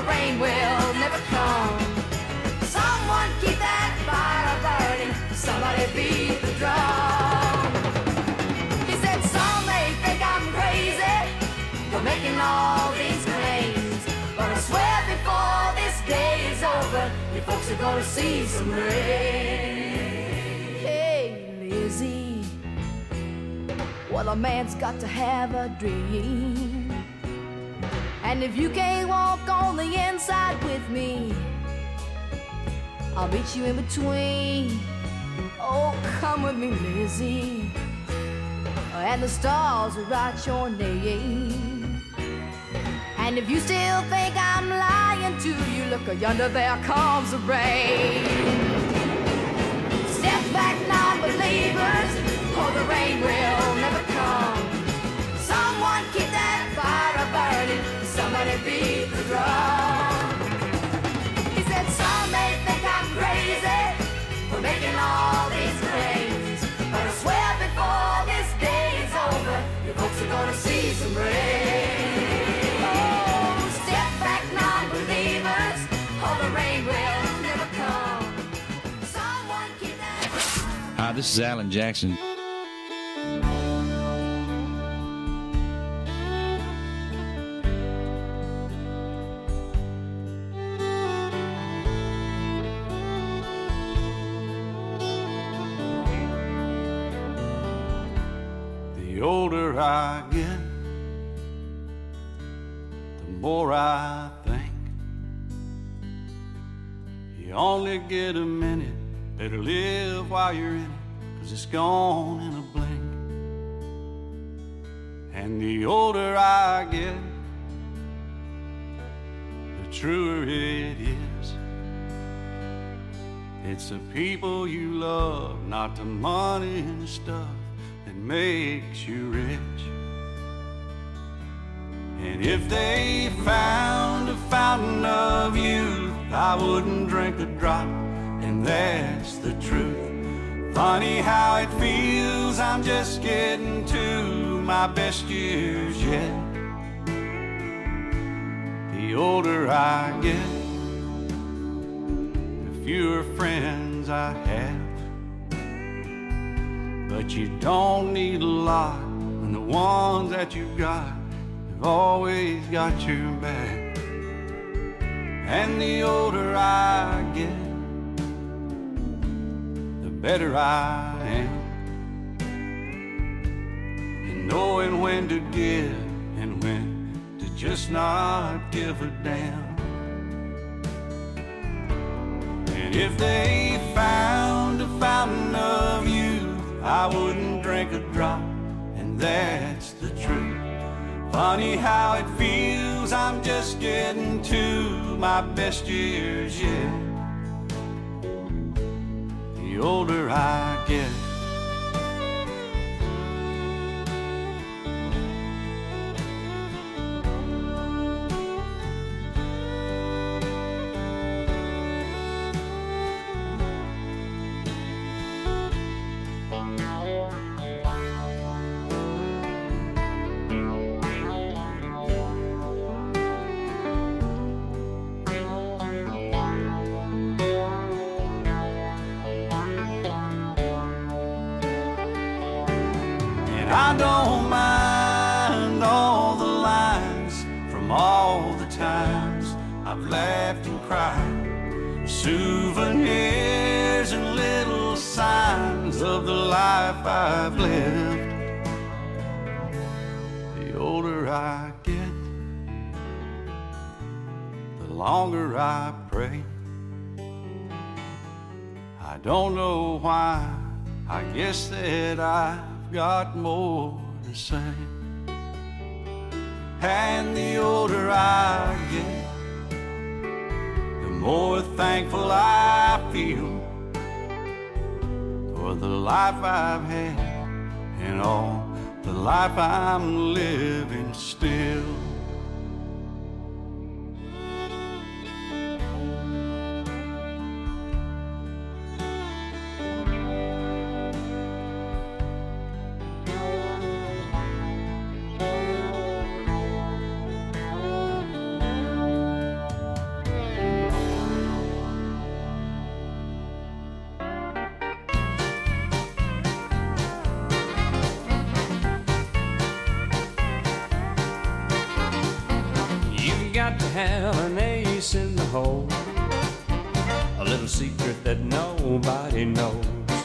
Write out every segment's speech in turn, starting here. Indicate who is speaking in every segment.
Speaker 1: rain will never come. Someone keep that fire burning, somebody beat the drum. He said some may think I'm crazy for making all these claims, but I swear before this day is over, you folks are gonna see some rain. Hey, Lizzie, well, a man's got to have a dream, and if you can't walk on the inside with me, I'll meet you in between. Oh, come with me, Lizzie, and the stars will write your name. And if you still think I'm lying to you, look yonder, there comes the rain. Step back, non-believers, or the rain will never come. Someone keep that fire burning, somebody beat the drum. He said some may think I'm crazy for making all these claims, but I swear before this day is over, you folks are gonna see some rain. Oh, step back, non-believers, or the rain will never come. Someone keep that.
Speaker 2: Hi, this is Alan Jackson.
Speaker 3: The older I get, the more I think you only get a minute, better live while you're in it, 'cause it's gone in a blink. And the older I get, the truer it is. It's the people you love, not the money and the stuff that makes you rich. And if they found a fountain of youth, I wouldn't drink a drop, and that's the truth. Funny how it feels, I'm just getting to my best years yet. The older I get, the fewer friends I have. But you don't need a lot, and the ones that you've got have always got your back. And the older I get, the better I am, and knowing when to give and when to just not give a damn. And if they found a fountain of youth, I wouldn't drink a drop, and that's the truth. Funny how it feels, I'm just getting to my best years yet. The older I get. I don't mind all the lines from all the times I've laughed and cried, souvenirs and little signs of the life I've lived. The older I get, the longer I pray. I don't know why, I guess that I've got more to say. And the older I get, the more thankful I feel for the life I've had and all the life I'm living still.
Speaker 4: hole. A little secret that nobody knows.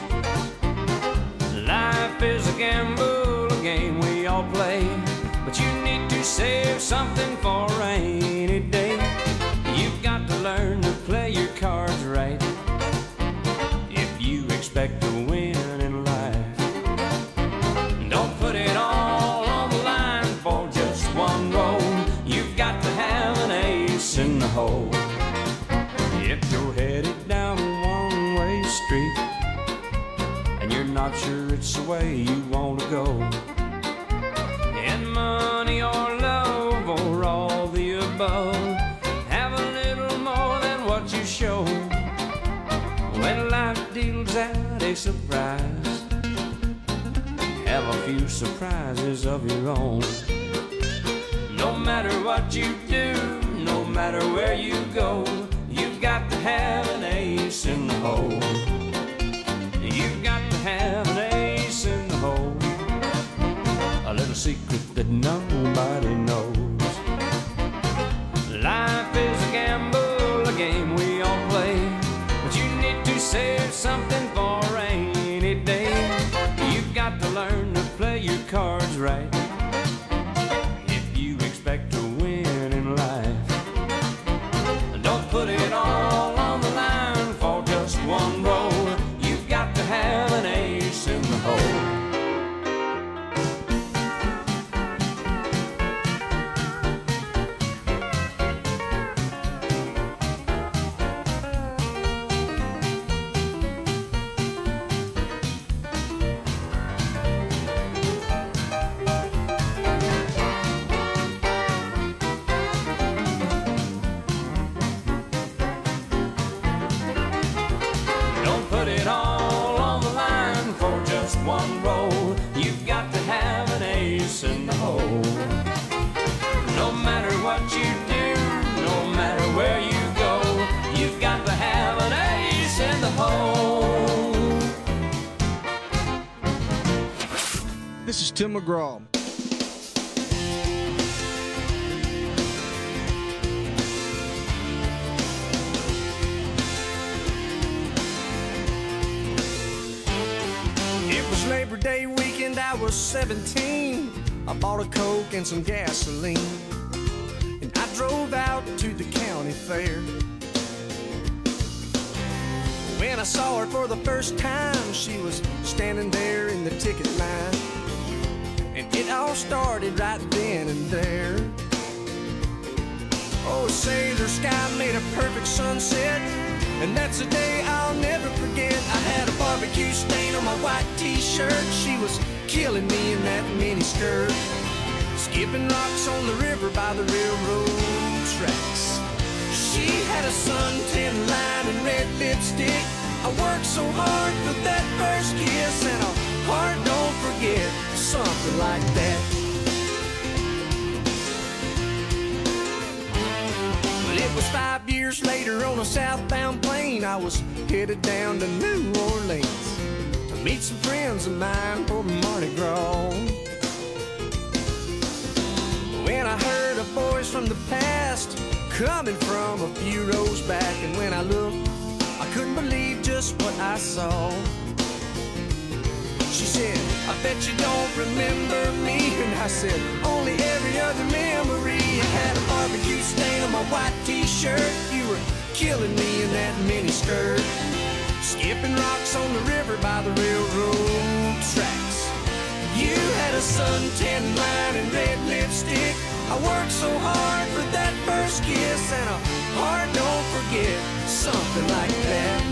Speaker 4: Life is a gamble, a game we all play, but you need to save something for a rainy day. You've got to learn to play your cards right if you expect to win in life. Don't put it all on the line for just one roll. You've got to have an ace in the hole. If you're headed down a one-way street and you're not sure it's the way you want to go, and money or love or all the above, have a little more than what you show. When life deals out a surprise, have a few surprises of your own. No matter what you do, no matter where you go, you've got to have an ace in the hole. You've got to have an ace in the hole. A little secret that nobody knows. Life is a gamble, a game we all play, but you need to save something for a rainy day. You've got to learn to play your cards right if you expect to win in life. Don't put it all on the line for just one roll. You've got to have an ace in the hole. Don't put it all on the line for just one roll. You've got to have an ace in the hole. No matter what you do, no matter where you go, you've got to have an ace in the hole.
Speaker 5: This is Tim McGraw. It was Labor Day weekend, I was 17. I bought a Coke and some gasoline, and I drove out to the county fair. When I saw her for the first time, she was standing there in the ticket line, and it all started right then and there. Oh, sailor sky made a perfect sunset, and that's a day I'll never forget. I had a barbecue stain on my white t-shirt. She was killing me in that mini skirt, skipping rocks on the river by the railroad tracks. She had a suntan line and red lipstick. I worked so hard for that first kiss, and a heart don't forget, something like that. But it was 5 years later on a southbound plane. I was headed down to New Orleans to meet some friends of mine for Mardi Gras. When I heard a voice from the past coming from a few rows back, and when I looked, I couldn't believe just what I saw. She said, I bet you don't remember me. And I said, only every other memory. I had a barbecue stain on my white t-shirt. You were killing me in that mini skirt, skipping rocks on the river by the railroad tracks. You had a suntan line and red lipstick. I worked so hard for that first kiss, and a heart don't forget, something like that.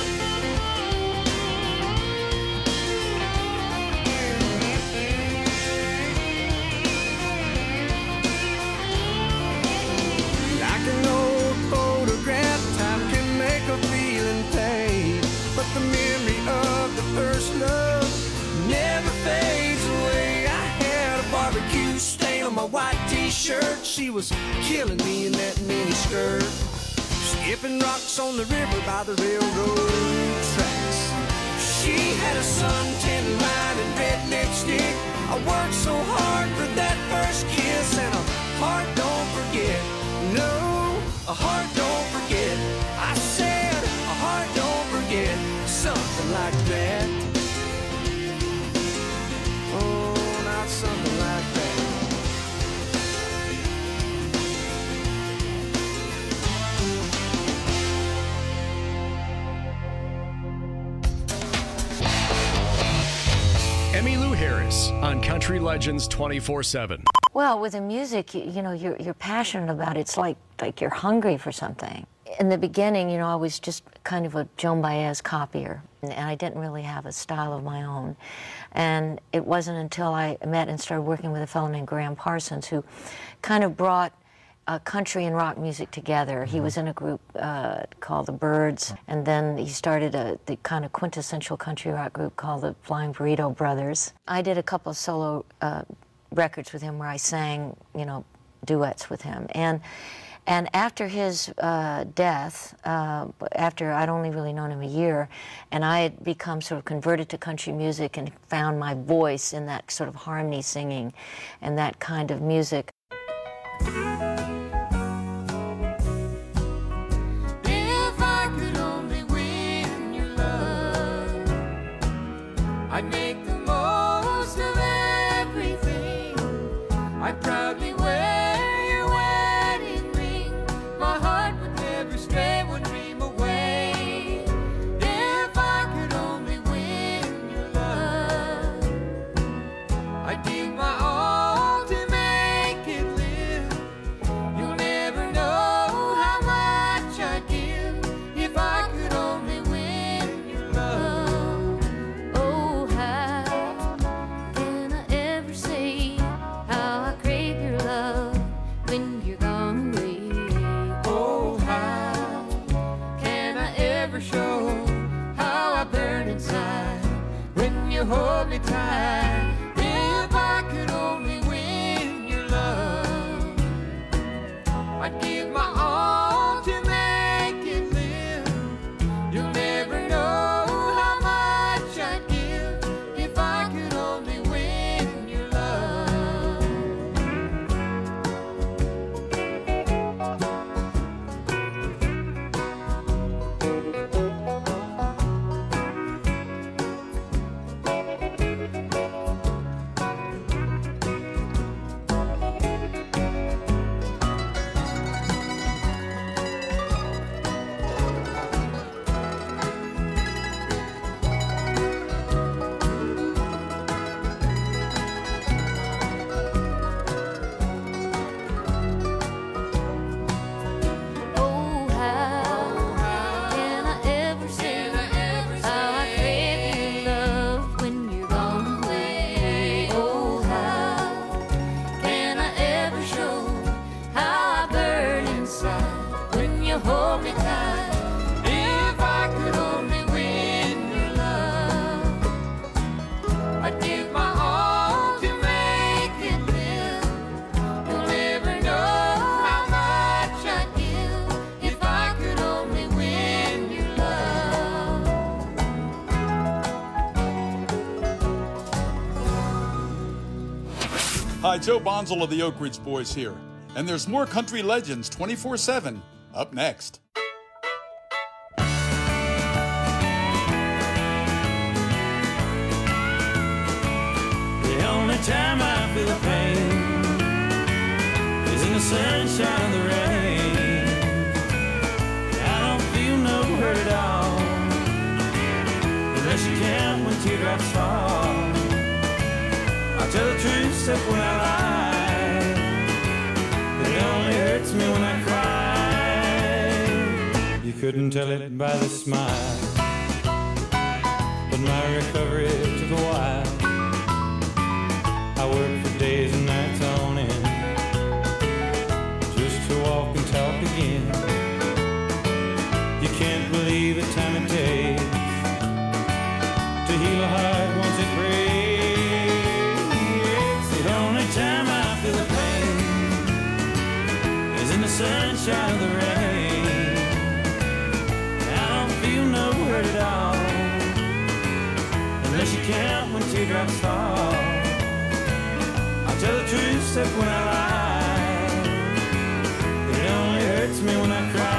Speaker 5: Like an old photograph, time can make a feeling fade, but the memory of the first love never fades away. I had a barbecue stain on my white t-shirt. She was killing me in that mini skirt, skipping rocks on the river by the railroad tracks. She had a suntan line and red lipstick. I worked so hard for that first kiss, and a heart don't forget. No, a heart don't forget.
Speaker 6: Country Legends 24/7.
Speaker 7: Well, with the music, you know, you're passionate about it. It's like you're hungry for something. In the beginning, you know, I was just kind of a Joan Baez copier, and I didn't really have a style of my own. And it wasn't until I met and started working with a fellow named Graham Parsons, who kind of brought country and rock music together. He was in a group called the Byrds, and then he started the kind of quintessential country rock group called the Flying Burrito Brothers. I did a couple of solo records with him where I sang, you know, duets with him. And after his death, after I'd only really known him a year, and I had become sort of converted to country music and found my voice in that sort of harmony singing and that kind of music.
Speaker 1: If I could only win your love, I'd make the most of everything. I'd proudly wear your wedding ring. My heart would never stray one dream away. If I could only win your love, I'd give my all to make it live. You'll never know how much I'd give if I could only win your love. Oh, how can I ever say how I crave your love when you're gone away? Oh, how can I ever show how I burn inside when you hold me tight? If I could only win your love, I'd give my all to make it live. You'll never know how much I'd give if I could only win your love. Oh, how can I ever say how I crave your love when you're gone away? Oh, how can I ever show how I burn inside when you hold me tight? If I could only win your love, I'd give my all to make it live. You'll never know how much I'd give if I could only win your love.
Speaker 8: Hi, Joe Bonzel of the Oak Ridge Boys here. And there's more Country Legends 24/7 up next.
Speaker 5: The only time I feel the pain is in the sunshine of the rain. I don't feel no hurt at all, unless you count when teardrops fall. I'll tell the truth, except when I lie, but it only hurts me when I cry. You couldn't tell it by the smile, but my recovery took a while. I worked for days and nights on end, just to walk and talk again. You can't believe the time it takes to heal a heart once it breaks. The only time I feel the pain is in the sunshine of the rain. I don't feel no hurt at all, unless you count when teardrops fall. I'll tell the truth, except when I lie, but it only hurts me when I cry.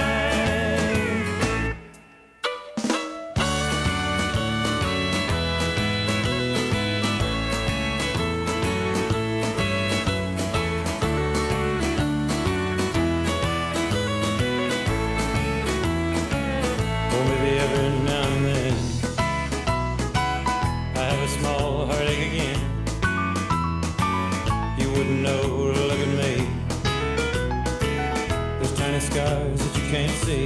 Speaker 5: Oh, maybe every now and then I have a small heartache again.
Speaker 9: wouldn't know, look at me. Those tiny scars that you can't see.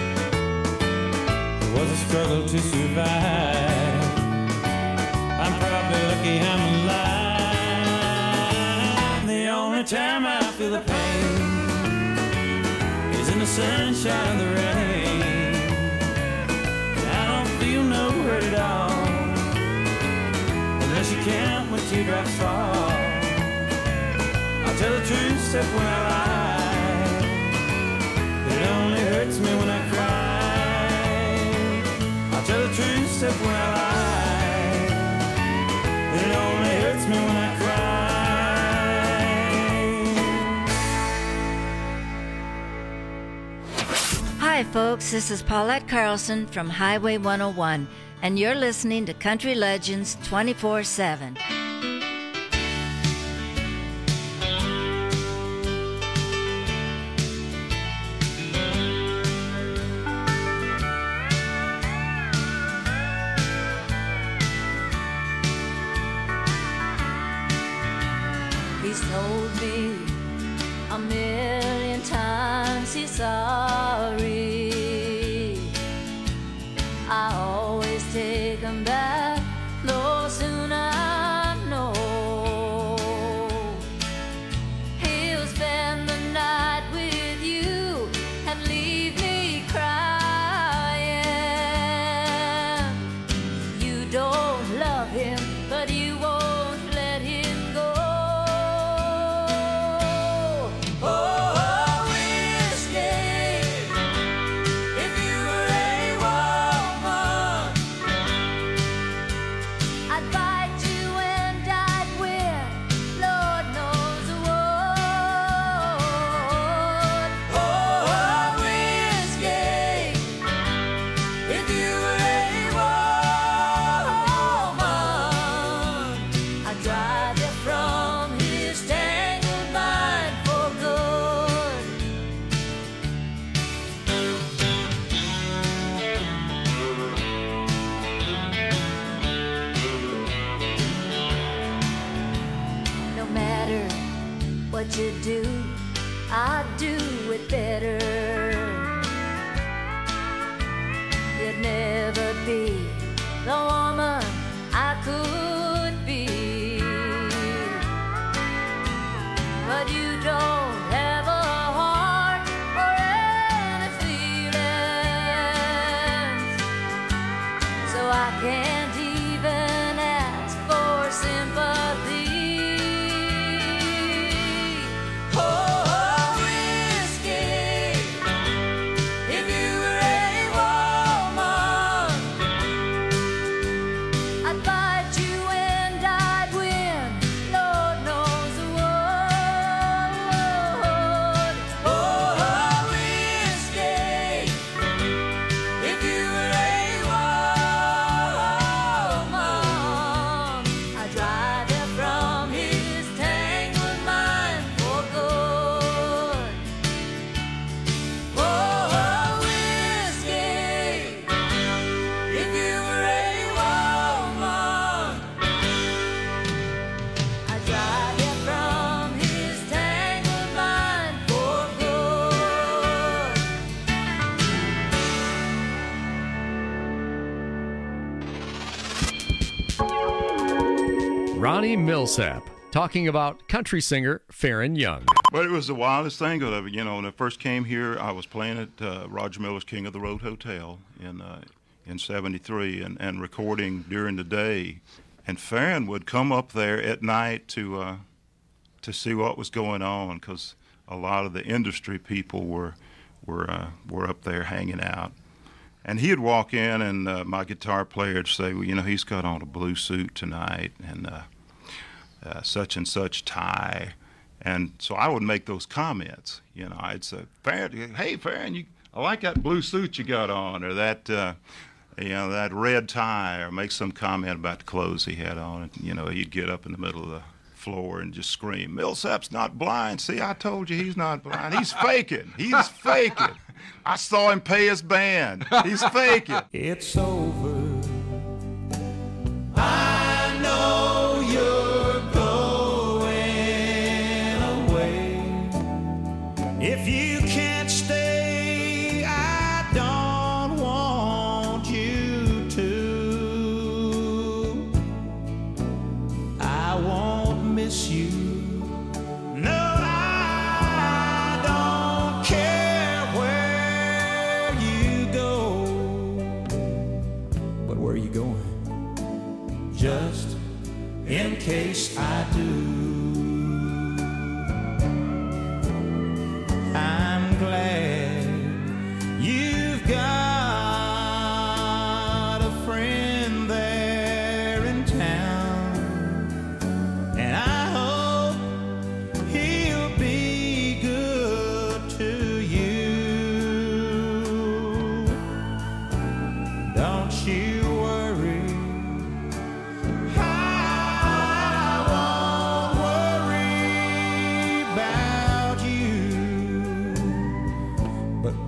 Speaker 9: It was a struggle to survive. I'm probably lucky I'm alive. The only time I feel the pain is in the sunshine and the rain. I don't feel no hurt at all, unless you count when teardrops fall. I'll tell the truth except when I lie. It only hurts me when I cry. I'll tell the truth except when I lie. It only hurts me when I cry.
Speaker 10: Hi folks, this is Paulette Carlson from Highway 101, and you're listening to Country Legends 24/7.
Speaker 1: He's told me a million times he's sorry. I always take him back, though soon I know he'll spend the night with you and leave me crying. You don't love him, but you won't let him go. Oh, whiskey, if you were a woman, I'd bite you and I'd win, Lord knows what. Oh, whiskey, if you were a woman, I'd drive you from his tangled mind for good. No matter what you do, I'd do it better. You'd never be the woman I could be, but you don't have a heart or any feelings, so I can't even ask for sympathy. Oh, whiskey, if you were a woman, I'd bite you and I'd win, Lord knows what. Oh, whiskey, if you were a woman, I'd drive you from his tangled mind for good. Oh, whiskey, if you were a woman, I'd drive you from his tangled mind for good.
Speaker 6: Ronnie Millsap talking about country singer Farron Young.
Speaker 11: But it was the wildest thing of it. You know, when I first came here, I was playing at Roger Miller's King of the Road Hotel in '73 and recording during the day. And Farron would come up there at night to see what was going on, because a lot of the industry people were up there hanging out. And he'd walk in, and my guitar player would say, well, you know, he's got on a blue suit tonight, and such and such tie. And so I would make those comments. You know, I'd say, Farron, hey, Farron, I like that blue suit you got on, or that, you know, that red tie, or make some comment about the clothes he had on. And, you know, he'd get up in the middle of the floor and just scream, Millsap's not blind. See, I told you he's not blind. He's faking. He's faking. I saw him pay his band. He's faking.
Speaker 9: It's over. I know you're going.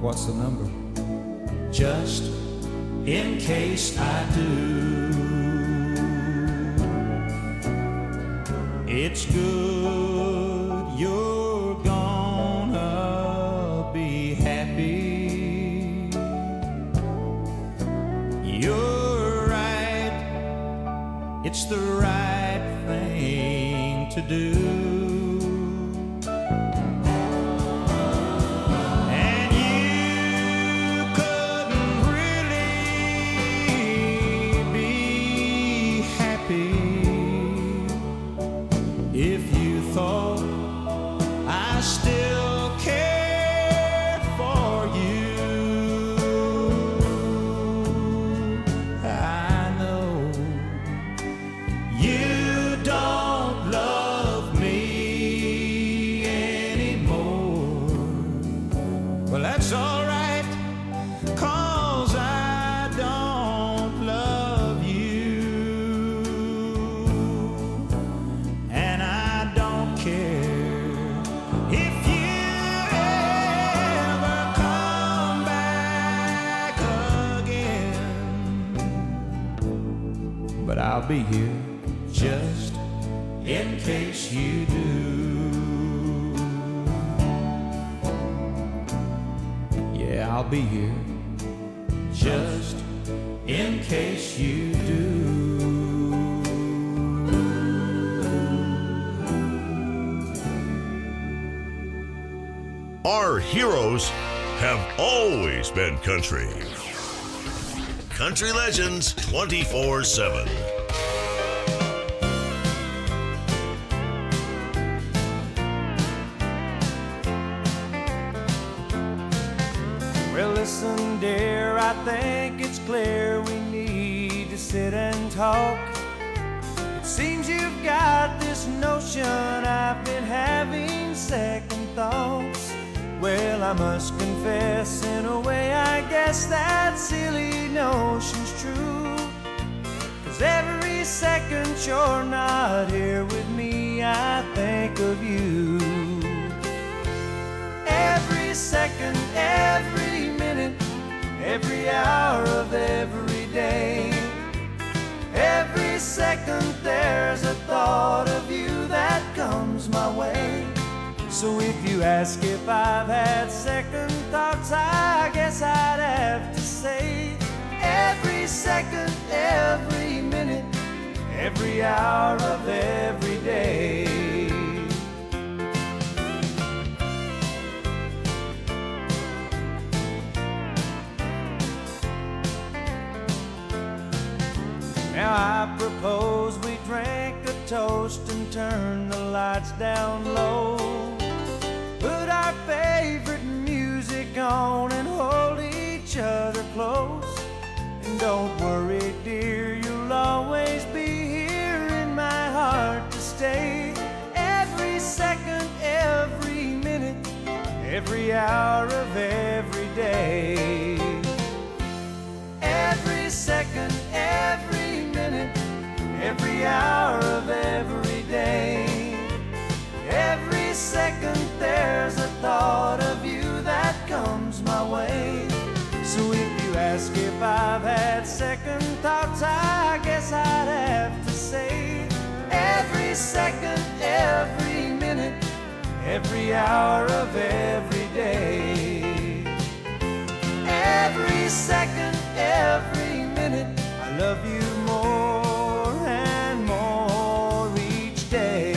Speaker 9: What's the number? Just in case I do. It's good you're gonna be happy. You're right, it's the right thing to do. I'll be here just in case you do. Yeah, I'll be here just in case you do.
Speaker 12: Our heroes have always been country. Country Legends 24/7.
Speaker 9: Well, listen, dear, I think it's clear we need to sit and talk. It seems you've got this notion I've been having second thoughts. Well, I must confess, in a way, I guess that silly notion's true. 'Cause every second you're not here with me, I think of you. Every second, every minute, every hour of every day. Every second there's a thought of you that comes my way. So if you ask if I've had second thoughts, I guess I'd have to say every second, every minute, every hour of every day. Now I propose we drink a toast and turn the lights down low. Put our favorite music on and hold each other close. And don't worry, dear, you'll always be here in my heart to stay. Every second, every minute, every hour of every day. Every second, every minute, every hour of every day. Every second there's a thought of you that comes my way. So if you ask if I've had second thoughts, I guess I'd have to say every second, every minute, every hour of every day. Every second, every minute, I love you more and more each day.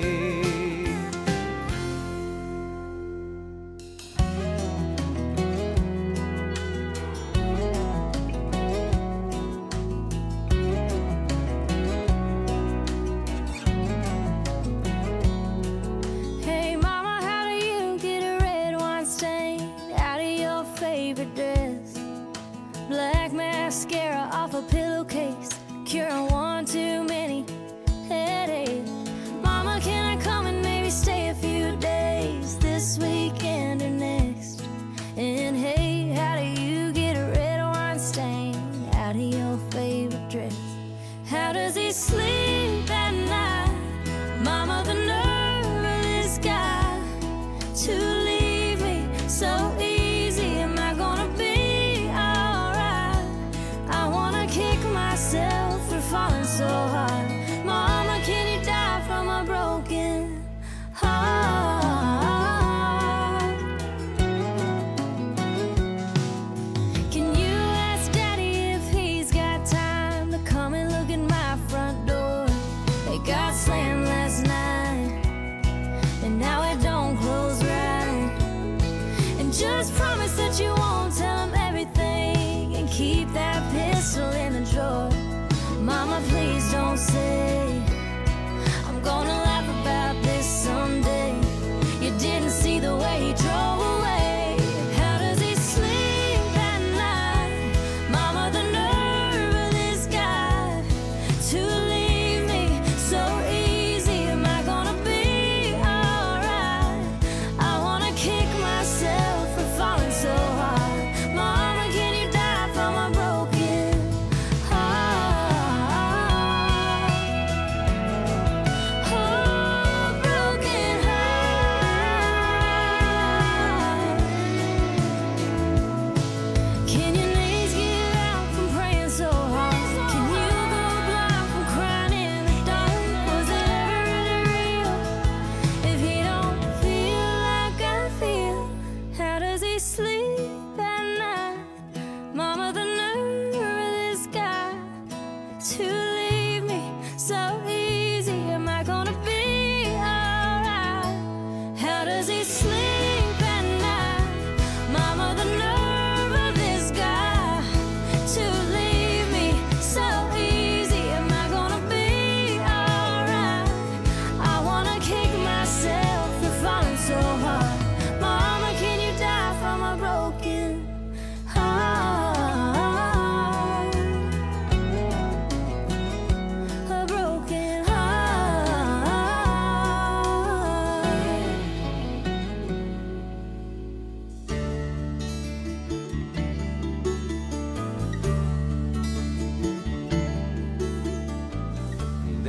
Speaker 13: Hey mama, how do you get a red wine stain out of your favorite dress?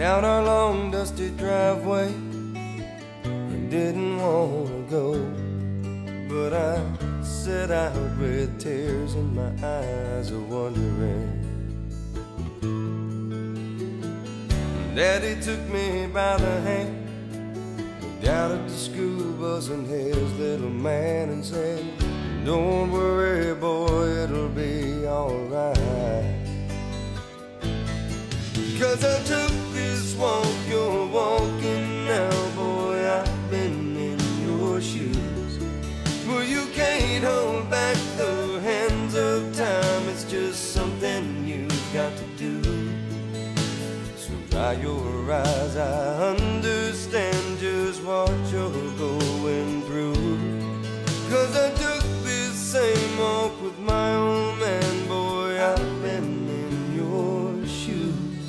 Speaker 5: down our long dusty driveway. I didn't want to go, but I set out with tears in my eyes of wondering. Daddy took me by the hand, looked out at the school bus and his little man and said, don't worry, boy, it'll be alright. 'Cause I took this walk you're walking now, boy, I've been in your shoes. Well, you can't hold back the hands of time, it's just something you've got to do. So dry your eyes, I understand just what you're going through. 'Cause I took this same walk with my old man, boy, I've been in your shoes.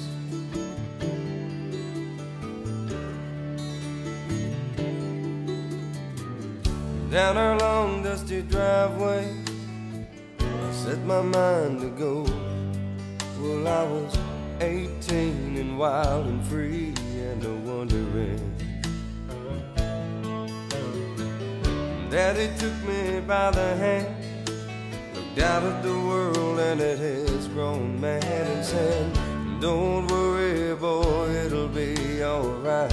Speaker 5: Down our long dusty driveway, I set my mind to go. Well, I was 18 and wild and free and a wondering. Daddy took me by the hand, looked out at the world and at his grown man and said, don't worry, boy, it'll be alright.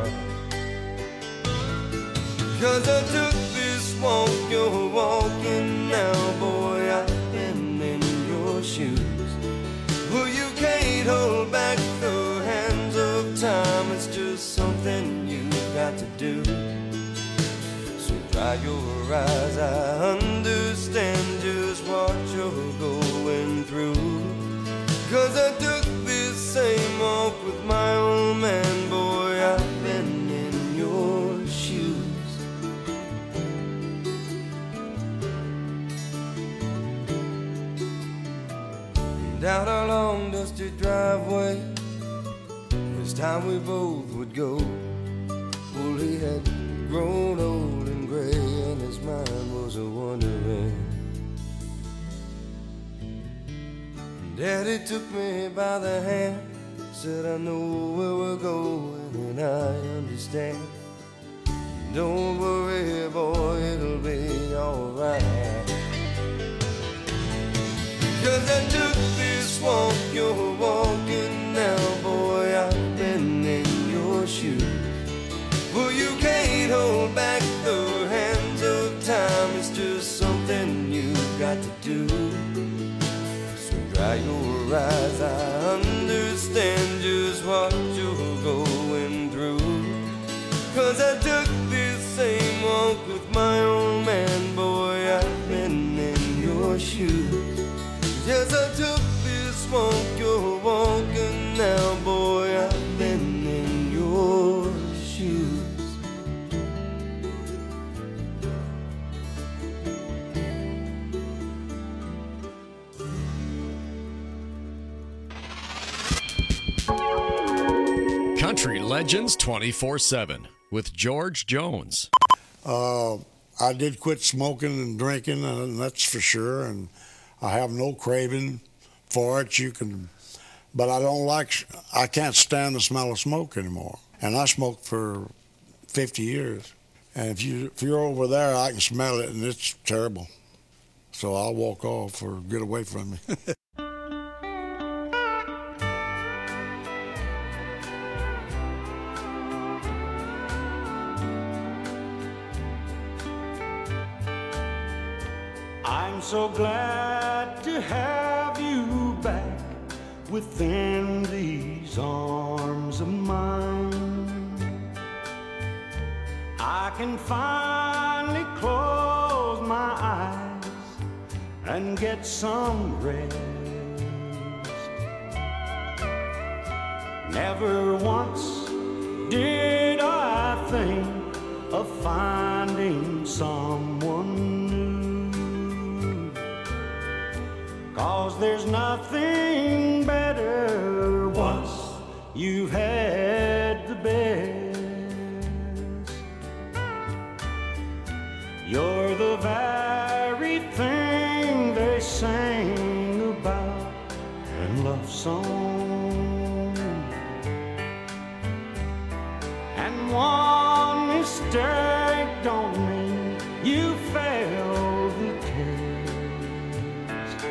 Speaker 5: 'Cause I took this walk you're walking now, boy, I've been in your shoes. Well, you can't hold back the hands of time, it's just something you've got to do. So dry your eyes, I understand just what you're going through. 'Cause I took this same walk with my old man, boy, I've been in your shoes. Down our long dusty driveway, this time we both would go. Well, he had grown old and gray and his mind was a wondering. Daddy took me by the hand, said I know where we're going and I understand. Don't worry, boy, it'll be alright. 'Cause I took this walk you're walking now, boy, I've been in your shoes. Well, you can't hold back the hands of time, it's just something you've got to do. So dry your eyes, I understand just what you're going through. 'Cause I took this same walk with my old man, boy, I've been in your shoes. Yes, I took this walk you're walking now, boy, I've been in your shoes.
Speaker 6: Country Legends 24/7 with George Jones.
Speaker 14: I did quit smoking and drinking, and that's for sure, and I have no craving for it. But I can't stand the smell of smoke anymore. And I smoked for 50 years. And if you're over there, I can smell it, and it's terrible. So I'll walk off or get away from me.
Speaker 9: I'm so glad to have you back within these arms of mine. I can finally close my eyes and get some rest. Never once did I think of finding someone new, 'cause there's nothing better once you've had the best. You're the very thing they sang about in love songs. mistake don't mean you failed the test.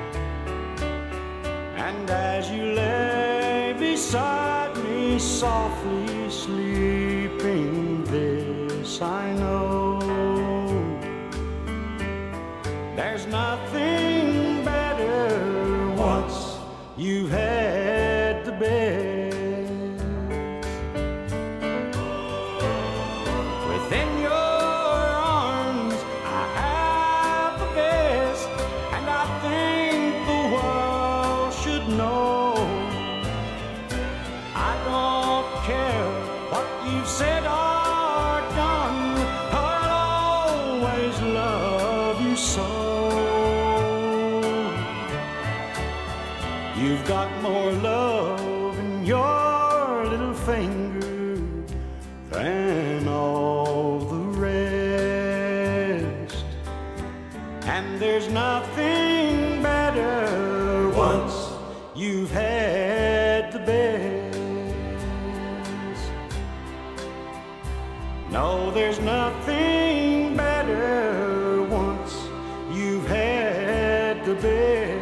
Speaker 9: And as you lay beside me, softly sleeping, this I know: there's nothing better once you've had the best. Within your arms I have the best, and I think the world should know. I don't care what you've said or done, I'll always love you so. You've got more love in your little finger than all the rest. And there's nothing better once you've had the best. No, there's nothing better once you've had the best.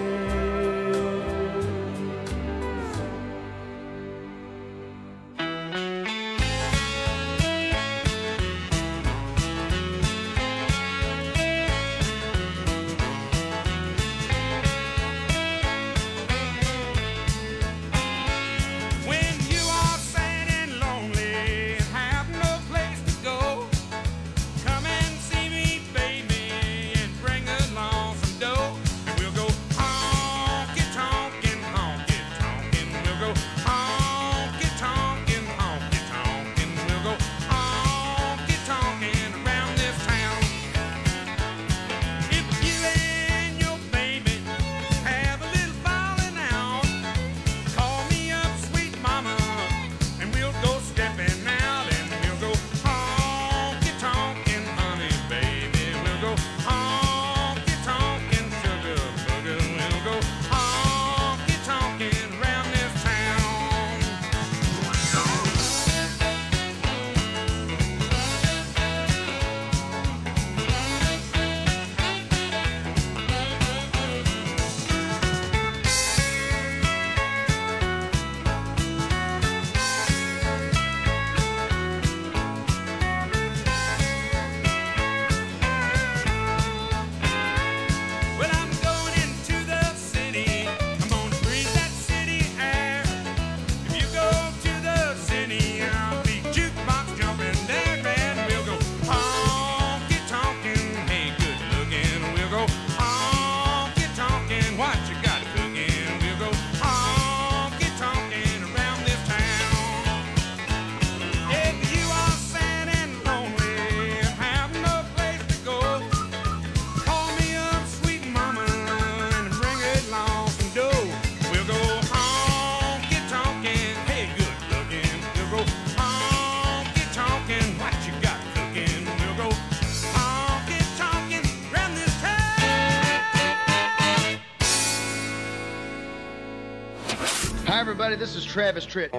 Speaker 15: Hi, everybody. This is Travis Tritt.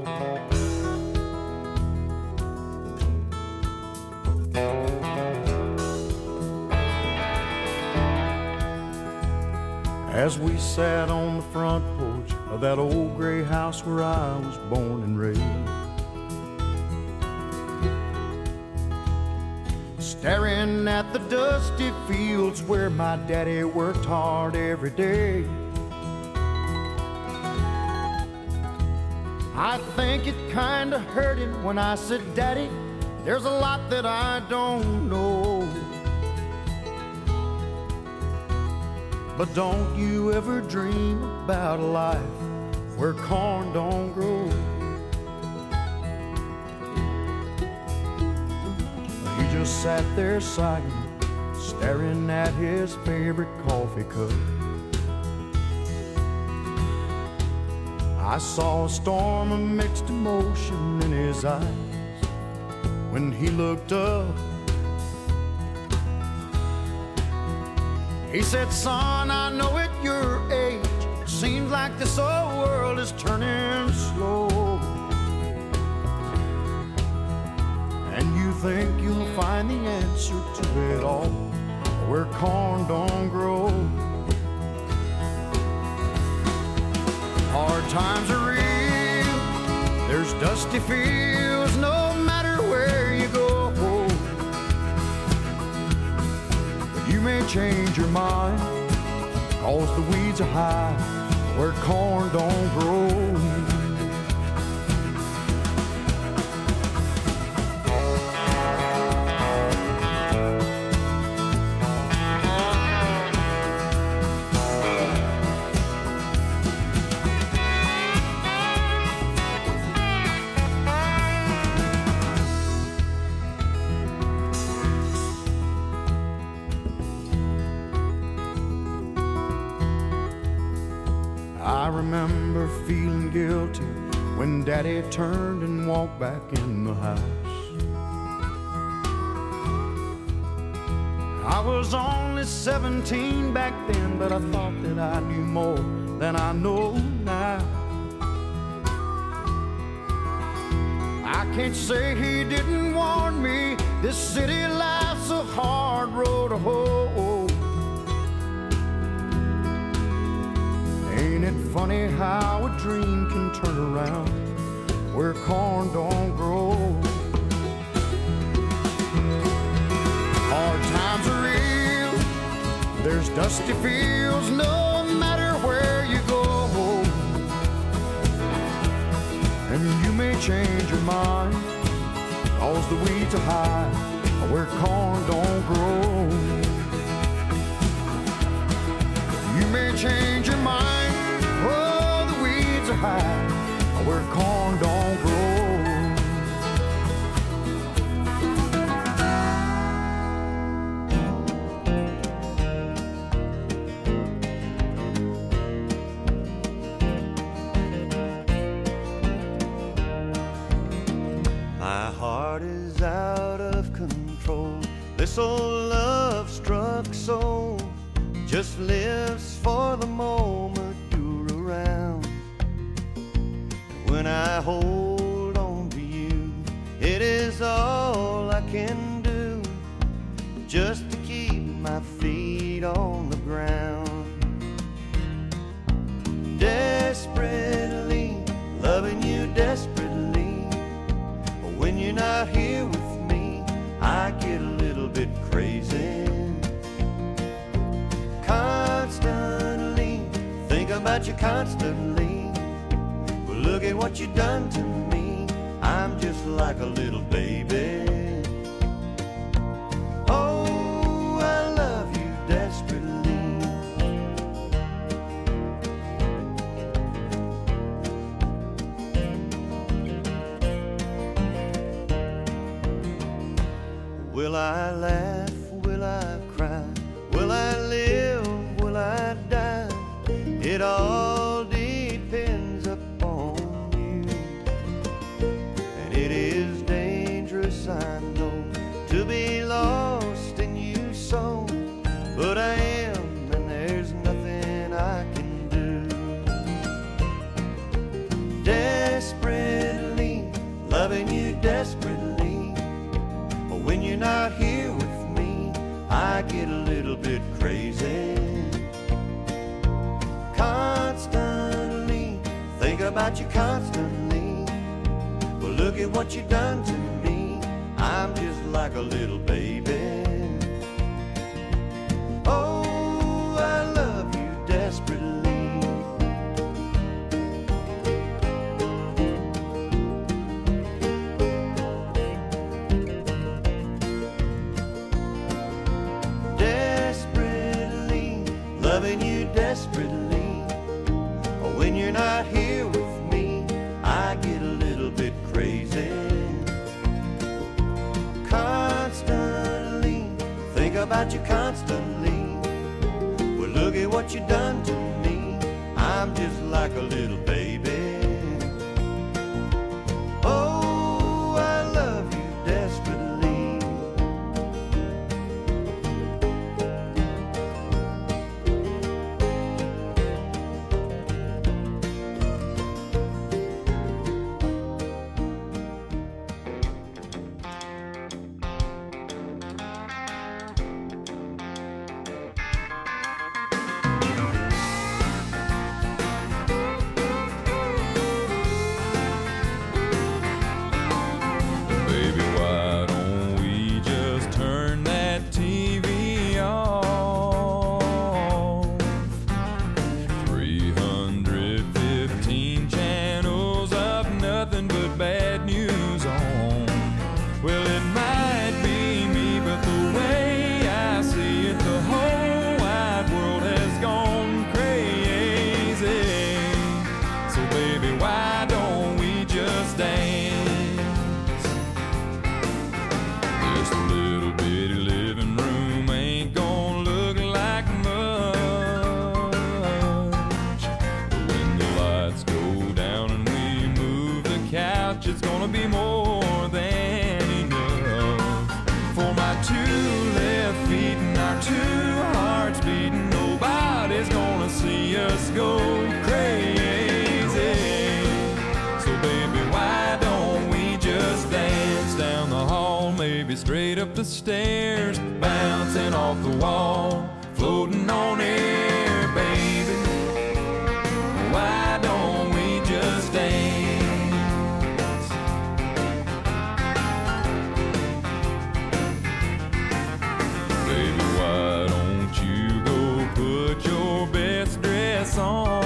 Speaker 9: As we sat on the front porch of that old gray house where I was born and raised, staring at the dusty fields where my daddy worked hard every day, I think it kinda hurt him when I said, Daddy, there's a lot that I don't know. But don't you ever dream about a life where corn don't grow. He just sat there sighing, staring at his favorite coffee cup. I saw a storm of mixed emotion in his eyes when he looked up. He said, son, I know at your age, it seems like this old world is turning slow. And you
Speaker 5: think you'll find the answer to it all where corn don't grow. Hard times are real, there's dusty fields no matter where you go. But you may change your mind, cause the weeds are high where corn don't grow. I remember feeling guilty when Daddy turned and walked back in the house. I was only 17 back then, but I thought that I knew more than I know now. I can't say he didn't warn me, this city life's a hard road to hoe. Ain't it funny how a dream can turn around where corn don't grow? Hard times are real, there's dusty fields no matter where you go. And you may change your mind, cause the weeds are high where corn don't grow. You may change your mind, oh, the weeds are high where corn don't grow.
Speaker 3: My heart is out of control. This old love-struck soul just lives for the moment you're around. When I hold on to you, it is all I can do just to keep my feet on the ground. Desperately loving you desperately, but when you're not here with me, I get a little bit crazy. Constantly think about you constantly. Well, look at what you done to me. I'm just like a little baby. Oh, I love you desperately. Will I laugh? Will I cry? Will I live? Will I die? It all depends upon you. And it is dangerous, I know, to be lost in you so. But I am, and there's nothing I can do. Desperately loving you desperately, but when you're not here with me, I get a little bit crazy. Constantly think about you constantly. Well, look at what you done to me. I'm just like a little baby. Oh, I love you desperately. Loving you desperately, but when you're not here with me, I get a little bit crazy. Constantly think about you constantly. Well, look at what you done to me. I'm just like a little baby. Oh, I love you desperately.
Speaker 9: This little bitty living room ain't gonna look like much. But when the lights go down and we move the couch, it's gonna be more than enough. For my two left feet and our two hearts beating, nobody's gonna see us go crazy. So baby, why don't we just dance down the hall, maybe straight up the stairs, bouncing off the wall, floating on air, baby. Why don't we just dance? Baby, why don't you go put your best dress on,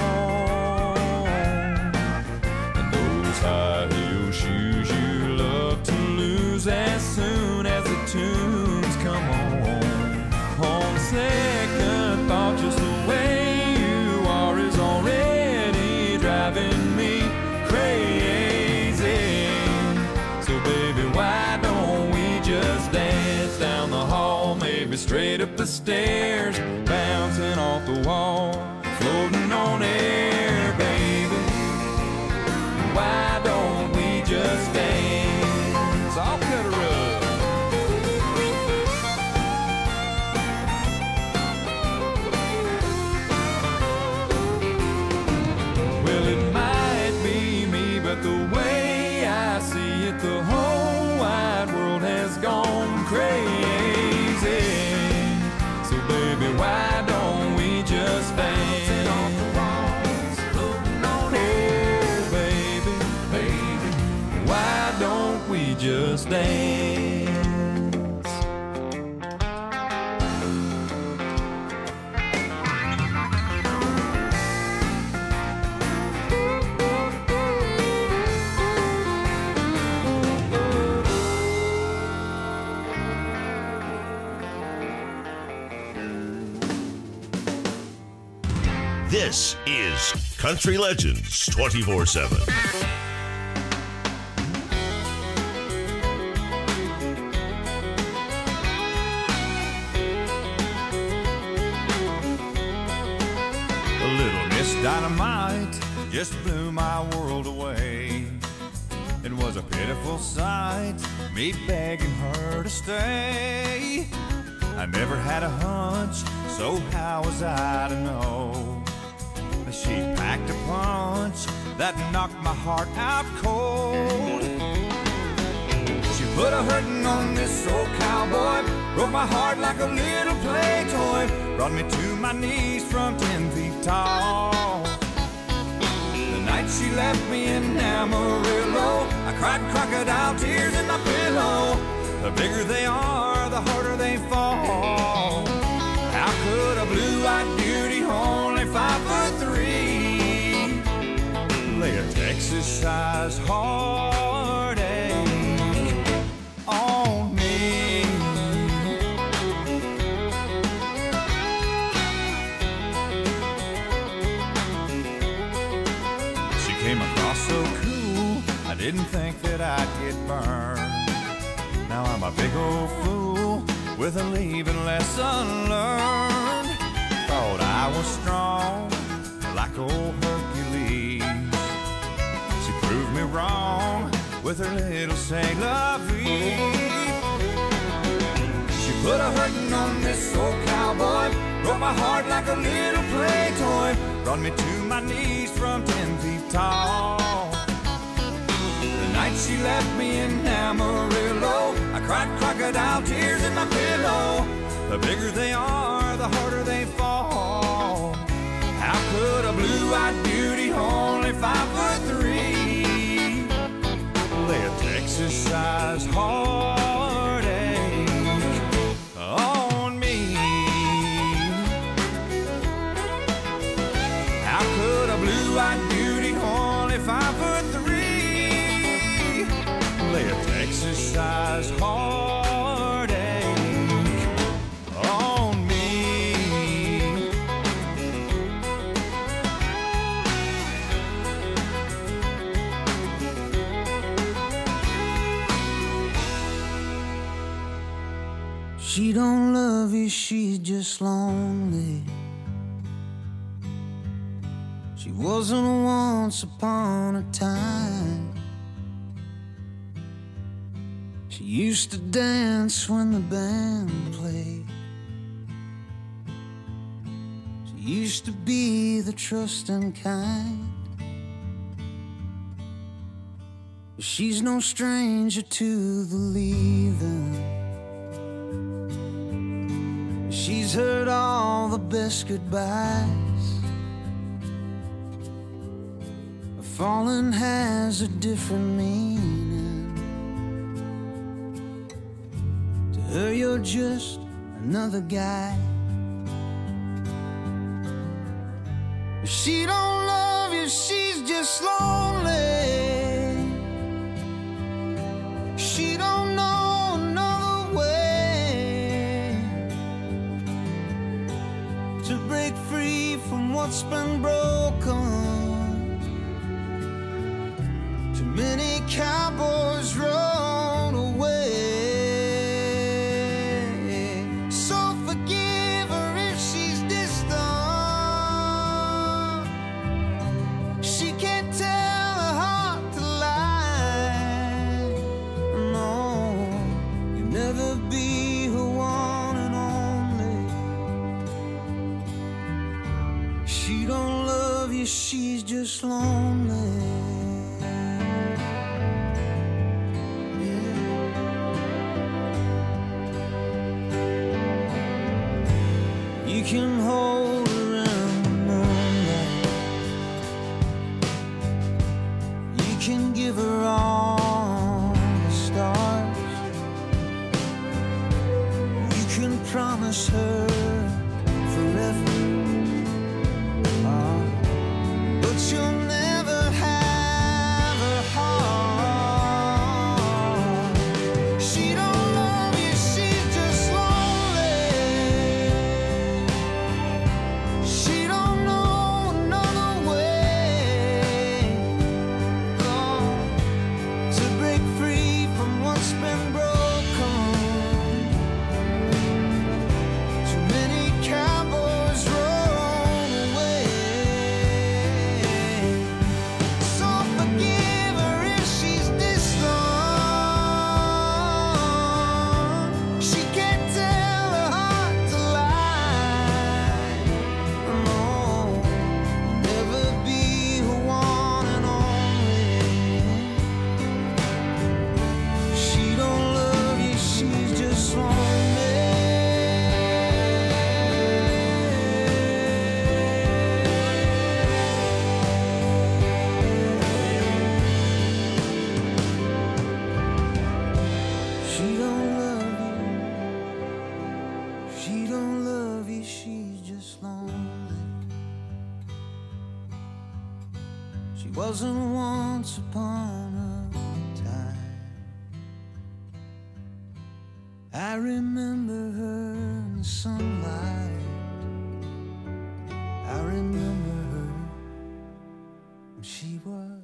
Speaker 9: and those high heel shoes you love to lose as soon as the tunes come on. On second thought, just the way you are is already driving me crazy. So baby, why don't we just dance down the hall, maybe straight up the stairs, bouncing off the wall, floating on air, baby. Why don't we just dance? I'll cut a rug. Well, it might be me, but the way I see it, the whole wide world has gone crazy. So baby, why don't we just dance? Oh, baby, baby, why don't we just dance?
Speaker 12: This is Country Legends 24/7.
Speaker 3: A little Miss Dynamite just blew my world away. It was a pitiful sight, me begging her to stay. I never had a hunch, so how was I to know that she packed a punch that knocked my heart out cold? She put a hurting on this old cowboy, broke my heart like a little play toy, brought me to my knees from 10 feet tall. The night she left me in Amarillo, I cried crocodile tears in my pillow. The bigger they are, the harder they fall. How could a blue-eyed beauty, only 5'3", lay a Texas-sized heartache on me? She came across so cool, I didn't think that I'd get burned. Now I'm a big old fool with a leaving lesson learned. Thought I was strong like old Hercules. She proved me wrong with her little say la vie. She put a hurting on this old cowboy, broke my heart like a little play toy, brought me to my knees from 10 feet tall. The night she left me in Amarillo, I cried crocodile tears in my pillow. The bigger they are, the harder they fall. How could a blue-eyed beauty, only 5'3", lay a Texas-sized heartache on me? How could a blue-eyed beauty, only 5'3", lay a Texas-sized heartache on me?
Speaker 5: She don't love you, she's just lonely. She wasn't once upon a time. She used to dance when the band played. She used to be the trusting kind. She's no stranger to the leaving. She's heard all the best goodbyes. Falling has a different meaning. To her you're just another guy. She don't love you, she's just lonely. She don't know another way to break free from what's been broken. Too many cowboys rode away. So forgive her if she's distant. She can't tell her heart to lie. No, you'll never be her one and only. She don't love you, she's just lonely. You can hold her in the moonlight. You can give her all the stars. You can promise her forever. But you'll never have her heart. She don't love you, she's just lonely. She don't know another way to break free from what's been broken. Too many cowboys rode away. So forgive her if she's distant. She can't tell her heart to lie. No, never be her one and only. She don't love you, she's just lonely. She don't love you. She don't love you, she's just lonely. She wasn't once upon a time. I remember her in the sunlight. I remember her when she was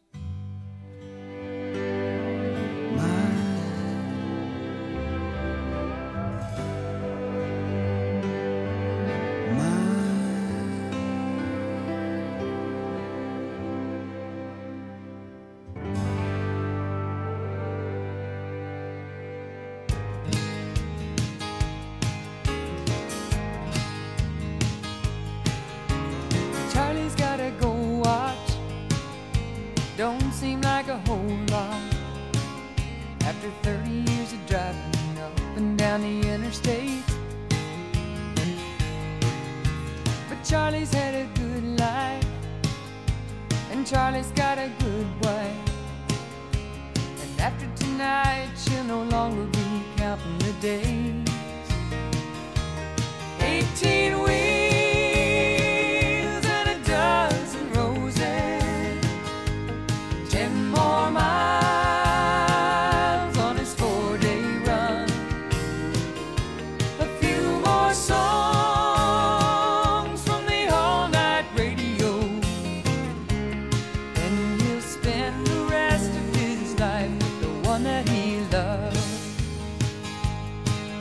Speaker 16: Charlie's gotta go watch. Don't seem like a whole lot. After 30 years of driving up and down the interstate. But Charlie's had a good life, and Charlie's got a good wife. And after tonight, she'll no longer be counting the days. 18 wheels and a dozen roses, 10 more miles on his 4-day run, a few more songs from the all-night radio, and he'll spend the rest of his life with the one that he loves.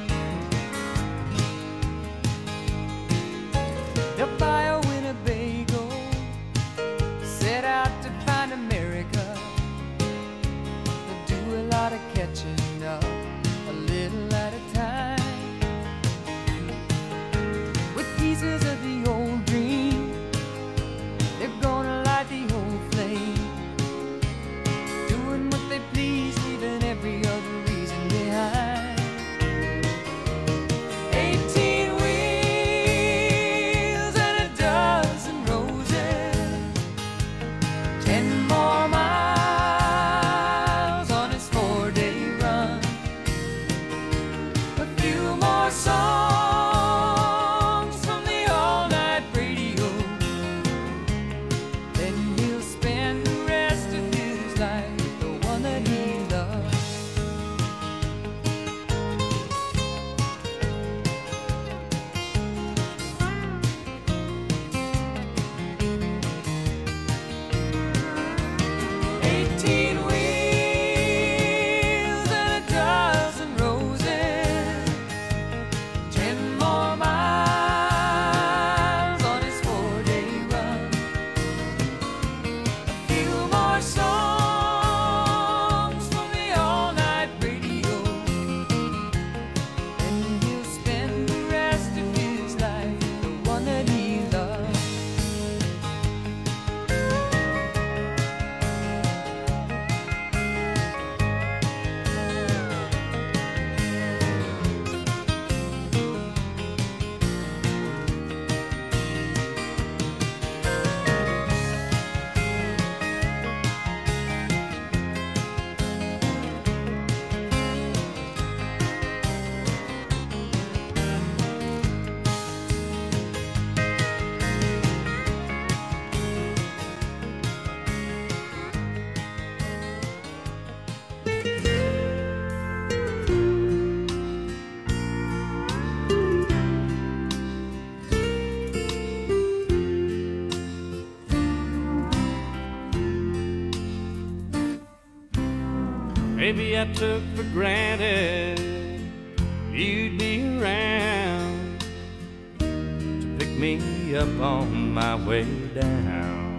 Speaker 4: Maybe I took for granted you'd be around to pick me up on my way down.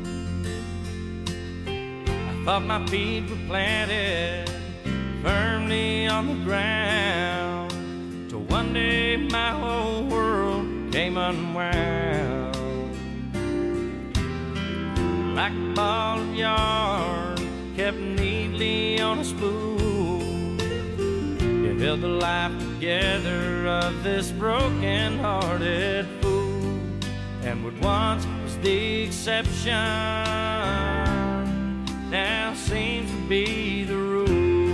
Speaker 4: I thought my feet were planted firmly on the ground, till one day my whole world came unwound. Like a ball of yarn kept neatly on a spool, you held the life together of this broken-hearted fool. And what once was the exception now seems to be the rule.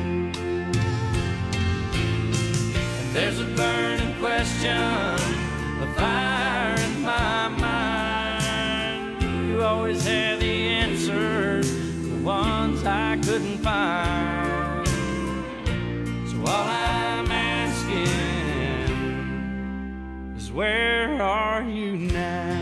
Speaker 4: And there's a burning question, a fire in my mind. You always had the answers, the ones I couldn't find. So all I'm asking is, where are you now?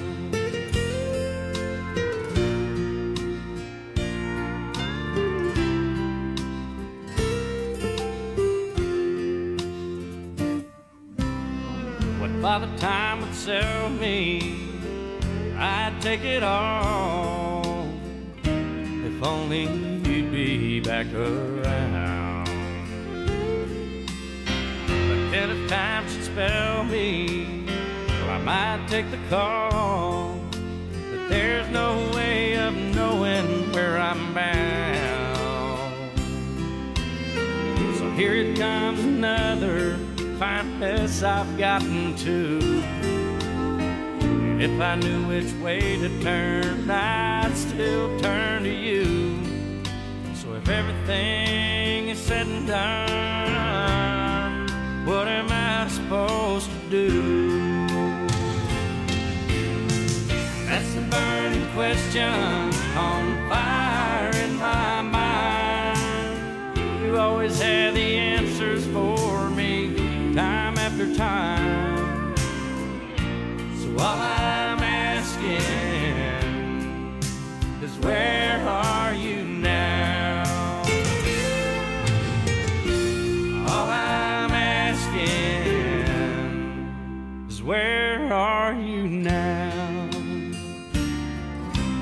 Speaker 4: By the time it'd sell me, I'd take it all. If only you'd be back around. But then if time should spell me, well, I might take the call. But there's no way of knowing where I'm bound. So here it comes, another fine mess I've gotten to. And if I knew which way to turn, I'd still turn to you. So if everything is said and done, what am I supposed to do? That's the burning question on fire in my mind. You always had the answers for me, time after time. So all I'm asking is, where are you now? All I'm asking is, where are you now?